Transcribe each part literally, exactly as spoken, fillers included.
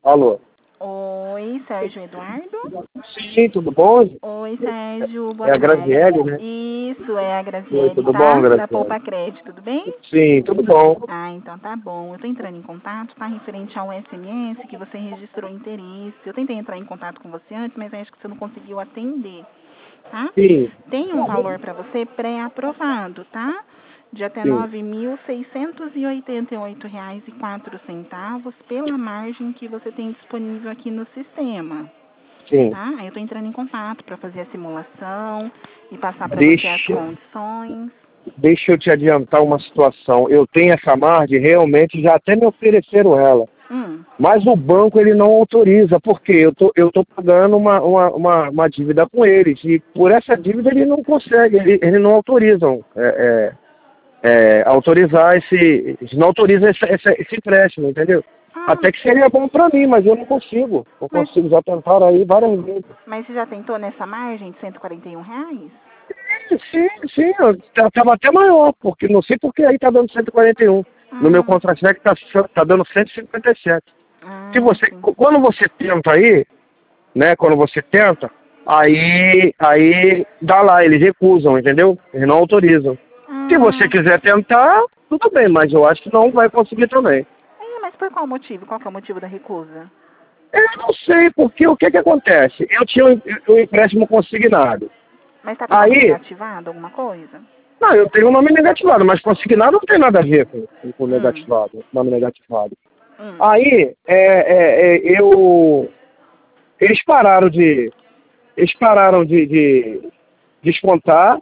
Alô? Oi, Sérgio Eduardo? Sim, tudo bom? Oi, Sérgio, boa É a tarde. Graziele, né? Isso, é a Oi, Graziele, tudo tá? bom, Da Graziele? Poupa Crédito, tudo bem? Sim, tudo bom. Ah, então tá bom. Eu tô entrando em contato, tá? Referente ao S M S que você registrou interesse. Eu tentei entrar em contato com você antes, mas acho que você não conseguiu atender, tá? Sim, Tem um valor para você pré-aprovado, tá? De até sim. nove mil seiscentos e oitenta e oito reais e quatro centavos pela margem que você tem disponível aqui no sistema. Sim. Tá? Aí eu tô entrando em contato para fazer a simulação e passar para você as Deixa, condições. deixa eu te adiantar uma situação. Eu tenho essa margem, realmente, já até me ofereceram ela. Hum. Mas o banco, ele não autoriza, porque eu tô, eu tô pagando uma, uma, uma, uma dívida com eles. E por essa dívida, ele não consegue, ele, eles não autorizam. É, é, é, autorizar esse. Eles não autorizam esse, esse, esse empréstimo, entendeu? Ah, Até que seria bom para mim, mas eu não consigo. Não mas, consigo, já tentaram aí várias vezes. mas você já tentou nessa margem de cento e quarenta e um reais? Sim, sim, eu ta- tava até maior, porque não sei porque aí tá dando cento e quarenta e um. No meu Ah, contra-cheque tá, tá dando cento e cinquenta e sete. Se ah, você, sim. quando você tenta aí, né, quando você tenta, aí, aí dá lá, eles recusam, entendeu? Eles não autorizam. Se você Ah, quiser tentar, tudo bem, mas eu acho que não vai conseguir também. é, mas por qual motivo? Qual que é o motivo da recusa? Eu não sei, porque o que que acontece? Eu tinha um, um empréstimo consignado. Mas tá com o nome Aí, negativado, alguma coisa? não, eu tenho o nome negativado, mas consignado não tem nada a ver com, com Hum, negativado, nome negativado. hum, Aí, é, é, é, eu, eles pararam de, eles pararam de, de descontar,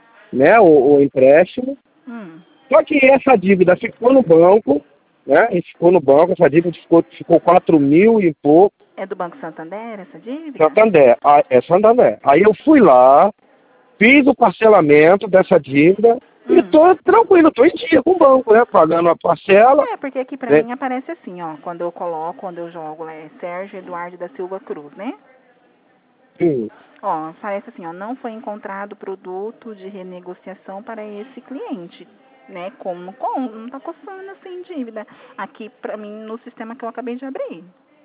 né, o, o empréstimo, hum. só que essa dívida ficou no banco, né, e ficou no banco, essa dívida ficou, ficou quatro mil e pouco, É do Banco Santander essa dívida? Santander, ah, é Santander. Aí eu fui lá, fiz o parcelamento dessa dívida e Hum. tô tranquilo, tô em dia com o banco, né? Pagando a parcela. É, porque aqui pra Né? mim aparece assim, ó, quando eu coloco, quando eu jogo lá, é Sérgio Eduardo da Silva Cruz, né? Sim. Ó, parece assim, ó, não foi encontrado produto de renegociação para esse cliente, né? Como, como não tá coçando assim dívida. Aqui pra mim no sistema que eu acabei de abrir.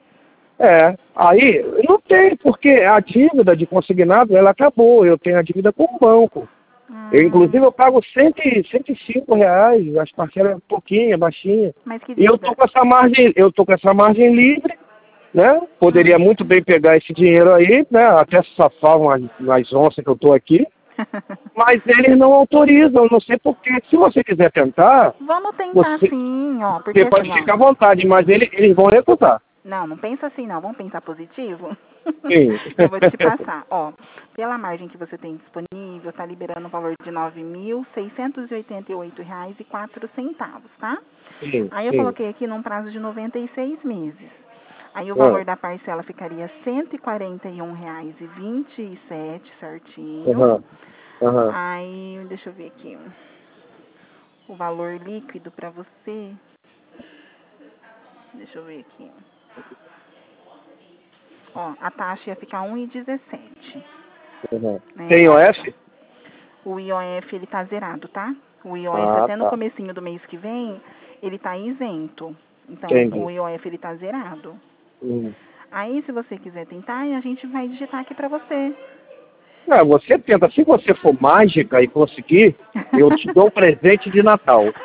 É, aí não tem, porque a dívida de consignado, ela acabou. Eu tenho a dívida com o banco. Eu, Hum, inclusive, eu pago cem, cento e cinco reais, as parcelas pouquinha, baixinha. mas que E eu tô dívida? com essa margem, eu tô com essa margem livre, né? Poderia Hum. muito bem pegar esse dinheiro aí, né? Até safar umas, umas onças que eu tô aqui. Mas eles não autorizam, não sei porquê. Se você quiser tentar, Vamos tentar você, sim, ó, porque você pode assim, ó. ficar à vontade, mas eles, eles vão recusar. Não, não pensa assim não, vamos pensar positivo? Sim. Eu vou te passar, ó. Pela margem que você tem disponível, tá liberando o valor de nove mil seiscentos e oitenta e oito reais e quatro centavos, tá? sim, Aí eu sim. coloquei aqui num prazo de noventa e seis meses. Aí o Ah, valor da parcela ficaria cento e quarenta e um reais e vinte e sete certinho. aham, aham. Aí, deixa eu ver aqui. O valor líquido para você. Deixa eu ver aqui. Ó, a taxa ia ficar um e dezessete, Uhum. né? Tem Ó, O F? o I O F ele tá zerado, tá? O I O F Ah, até no tá. comecinho do mês que vem, ele tá isento. Então, o Entendi. I O F ele tá zerado. Hum. Aí, se você quiser tentar, a gente vai digitar aqui pra você. Não, você tenta. Se você for mágica e conseguir, eu te dou um presente de Natal.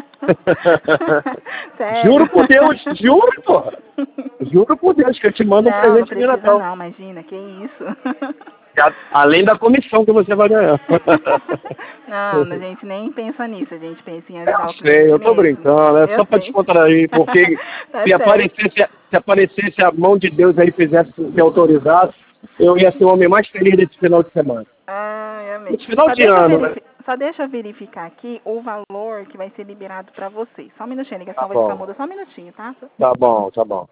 Sério? Juro por Deus, juro, porra. Juro por Deus que eu te mando um Não, não presente de precisa Natal. não, imagina, que isso. A- Além da comissão que você vai ganhar. Não, a gente nem pensa nisso, a gente pensa em Eu ajudar o sei, cliente eu tô mesmo. brincando, é Eu só pra sei. descontrair, porque Tá se certo. aparecesse, se aparecesse a mão de Deus aí fizesse se autorizasse, eu ia ser o homem mais feliz desse final de semana. Ai, amei. Esse final Só de deixa eu ano, né? verifi- só deixa eu verificar aqui o valor que vai ser liberado para vocês. Só um minutinho, a Tá ligação vai ficar bom, muda, só um minutinho, tá? tá bom, tá bom.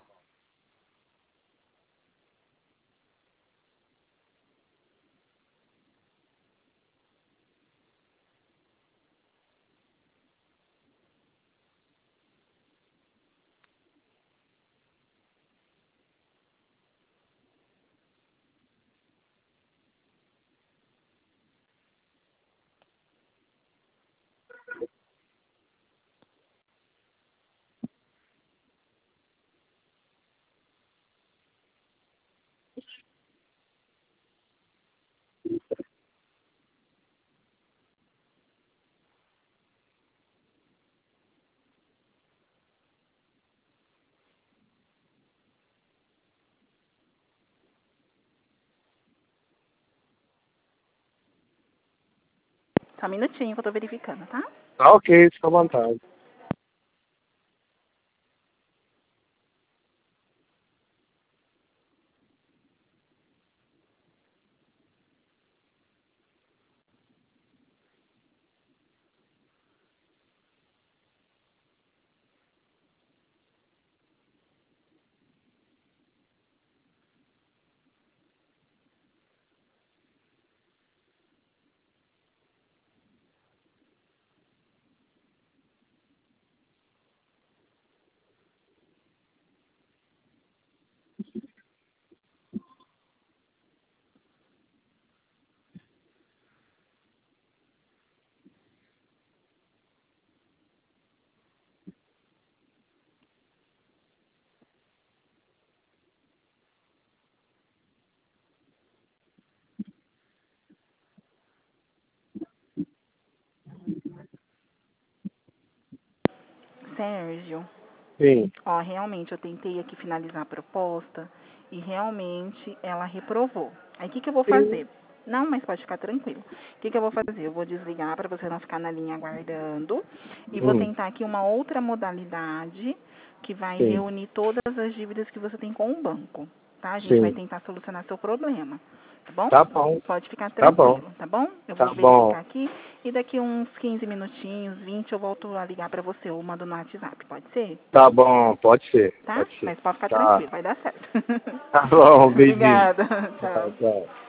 Só um minutinho que eu tô verificando, tá? Tá ok, fica à vontade. Sérgio, Sim. ó, realmente eu tentei aqui finalizar a proposta e realmente ela reprovou. Aí o que, que eu vou fazer? Não, mas pode ficar tranquilo. O que, que eu vou fazer? Eu vou desligar para você não ficar na linha aguardando e vou Hum, tentar aqui uma outra modalidade que vai sim, reunir todas as dívidas que você tem com o banco, tá? A gente vai sim. tentar solucionar seu problema, tá bom? Tá bom, Pode ficar tá bom, tranquilo, tá bom? Eu tá vou verificar bom, aqui e daqui uns quinze minutinhos, vinte, eu volto a ligar para você ou mando no WhatsApp, pode ser? tá bom, pode ser, Tá? pode ser. Mas pode ficar Tá, tranquilo, vai dar certo. tá bom, beijinho. Obrigada. Tchau, Tchau. tchau.